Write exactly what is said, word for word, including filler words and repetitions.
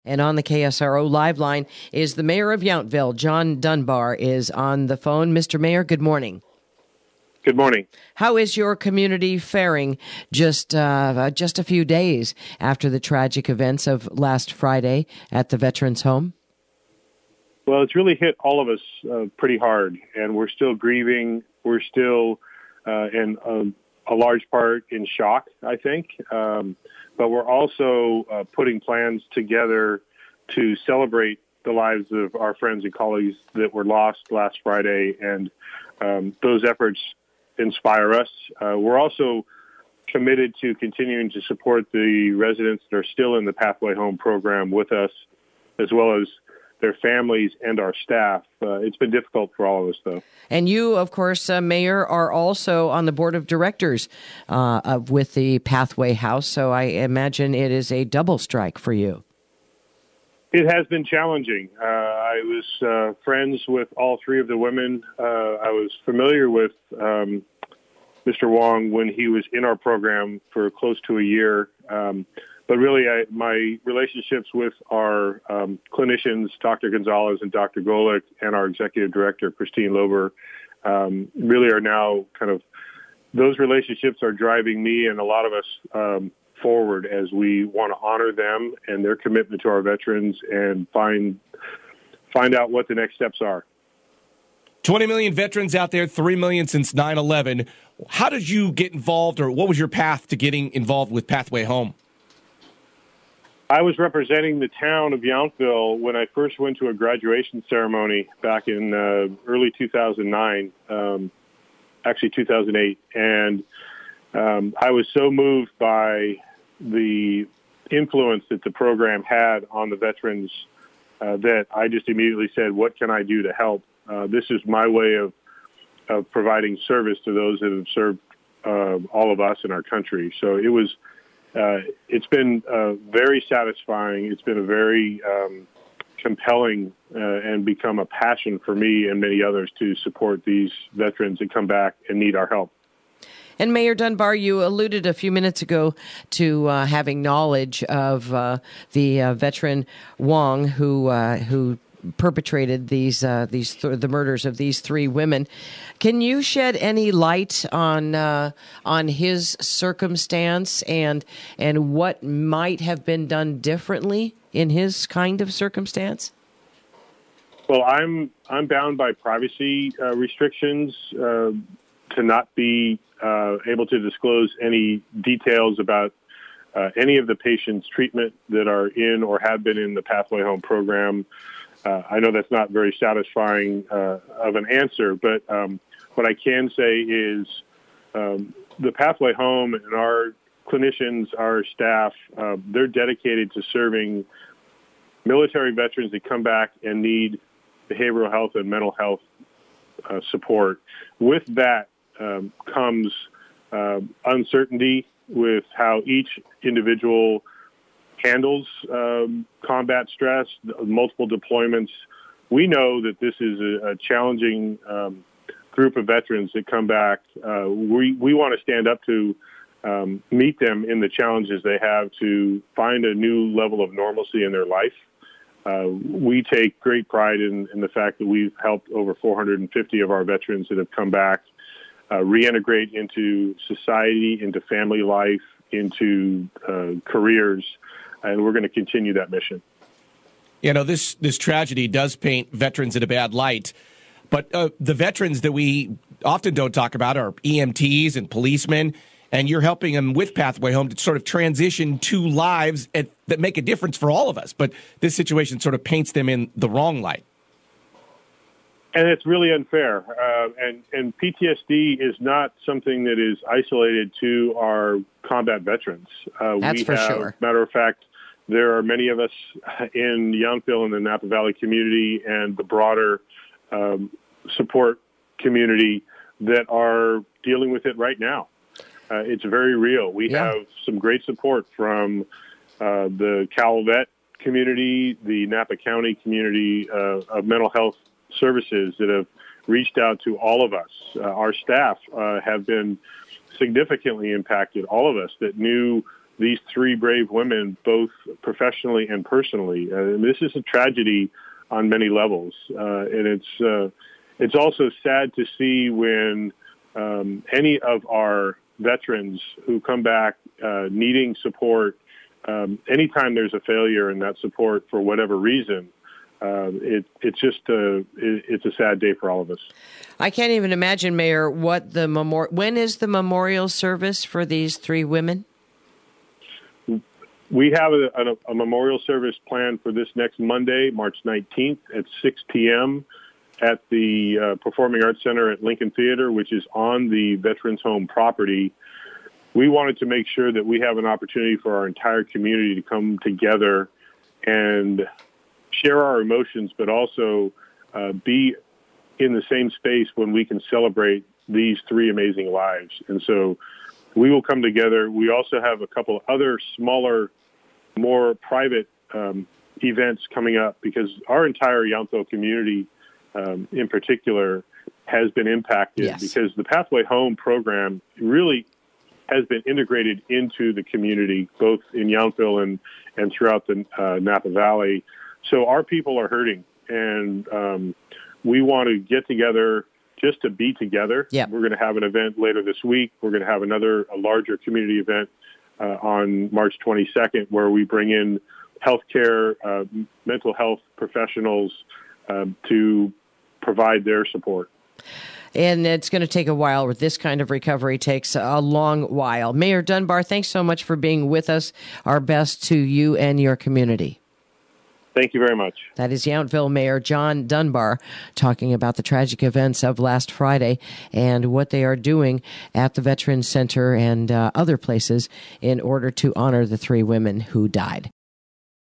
And on the K S R O Live line is the mayor of Yountville. John Dunbar is on the phone. Mister Mayor, good morning. Good morning. How is your community faring just uh, just a few days after the tragic events of last Friday at the Veterans Home? Well, it's really hit all of us uh, pretty hard, and we're still grieving. We're still, uh, in um, a large part, in shock, I think. Um, but we're also uh, putting plans together to celebrate the lives of our friends and colleagues that were lost last Friday, and um, those efforts inspire us. Uh, we're also committed to continuing to support the residents that are still in the Pathway Home program with us, as well as their families and our staff. Uh, it's been difficult for all of us, though. And you, of course, uh, Mayor, are also on the board of directors uh, of, with the Pathway House, so I imagine it is a double strike for you. It has been challenging. Uh, I was uh, friends with all three of the women. Uh, I was familiar with um, Mister Wong when he was in our program for close to a year. Um, But really, I, my relationships with our um, clinicians, Doctor Gonzalez and Doctor Golick, and our executive director, Christine Lober, um, really are now kind of, those relationships are driving me and a lot of us um, forward as we want to honor them and their commitment to our veterans and find find out what the next steps are. twenty million veterans out there, three million since nine eleven. How did you get involved, or what was your path to getting involved with Pathway Home? I was representing the town of Yountville when I first went to a graduation ceremony back in uh, early two thousand nine, um, actually two thousand eight. And um, I was so moved by the influence that the program had on the veterans uh, that I just immediately said, what can I do to help? Uh, this is my way of, of providing service to those that have served uh, all of us in our country. So it was Uh, it's been uh, very satisfying. It's been a very um, compelling uh, and become a passion for me and many others to support these veterans that come back and need our help. And Mayor Dunbar, you alluded a few minutes ago to uh, having knowledge of uh, the uh, veteran Wong who uh, who perpetrated these uh, these th- the murders of these three women. Can you shed any light on uh, on his circumstance and and what might have been done differently in his kind of circumstance? Well, I'm I'm bound by privacy uh, restrictions uh, to not be uh, able to disclose any details about uh, any of the patients' treatment that are in or have been in the Pathway Home program. Uh, I know that's not very satisfying uh, of an answer, but um, what I can say is um, the Pathway Home and our clinicians, our staff, uh, they're dedicated to serving military veterans that come back and need behavioral health and mental health uh, support. With that um, comes uh, uncertainty with how each individual handles um, combat stress, multiple deployments. We know that this is a, a challenging um, group of veterans that come back. Uh, we we want to stand up to um, meet them in the challenges they have to find a new level of normalcy in their life. Uh, we take great pride in, in the fact that we've helped over four hundred fifty of our veterans that have come back uh, reintegrate into society, into family life, into uh, careers. And we're going to continue that mission. You know, this this tragedy does paint veterans in a bad light, but uh, the veterans that we often don't talk about are E M Ts and policemen, and you're helping them with Pathway Home to sort of transition to lives at, that make a difference for all of us. But this situation sort of paints them in the wrong light. And it's really unfair. Uh, and, and P T S D is not something that is isolated to our combat veterans. Uh, That's we for have, sure. Matter of fact, there are many of us in Yountville and the Napa Valley community and the broader um, support community that are dealing with it right now. Uh, it's very real. We Yeah. have some great support from uh, the Calvet community, the Napa County community uh, of mental health services that have reached out to all of us. Uh, our staff uh, have been significantly impacted, all of us that knew these three brave women, both professionally and personally. Uh, and this is a tragedy on many levels, uh, and it's uh, it's also sad to see when um, any of our veterans who come back uh, needing support. Um, anytime there's a failure in that support for whatever reason, uh, it, it's just a, it, it's a sad day for all of us. I can't even imagine, Mayor, what the memorial. When is the memorial service for these three women? We have a, a, a memorial service planned for this next Monday, March nineteenth at six p.m. at the uh, Performing Arts Center at Lincoln Theater, which is on the Veterans Home property. We wanted to make sure that we have an opportunity for our entire community to come together and share our emotions, but also uh, be in the same space when we can celebrate these three amazing lives. And so we will come together. We also have a couple of other smaller, more private um, events coming up because our entire Yountville community um, in particular has been impacted yes. because the Pathway Home program really has been integrated into the community, both in Yountville and, and throughout the uh, Napa Valley. So our people are hurting, and um, we want to get together just to be together. Yep. We're going to have an event later this week. We're going to have another, a larger community event uh, on March twenty-second, where we bring in healthcare, uh, mental health professionals um, to provide their support. And it's going to take a while. This kind of recovery takes a long while. Mayor Dunbar, thanks so much for being with us. Our best to you and your community. Thank you very much. That is Yountville Mayor John Dunbar talking about the tragic events of last Friday and what they are doing at the Veterans Center and uh, other places in order to honor the three women who died.